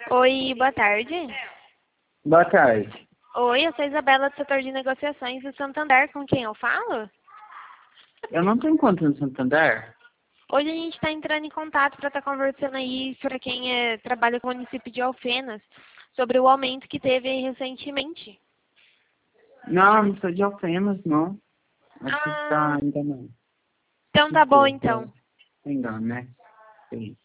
Oi, boa tarde. Boa tarde. Oi, eu sou a Isabela do setor de negociações do Santander, com quem eu falo? Eu não tenho conta no Santander. Hoje a gente está entrando em contato para estar conversando aí para quem trabalha com o município de Alfenas, sobre o aumento que teve aí recentemente. Não, não sou de Alfenas, não. Acho que Ah, tá enganando. então tá bom Desculpa, então. engano, né? Sim.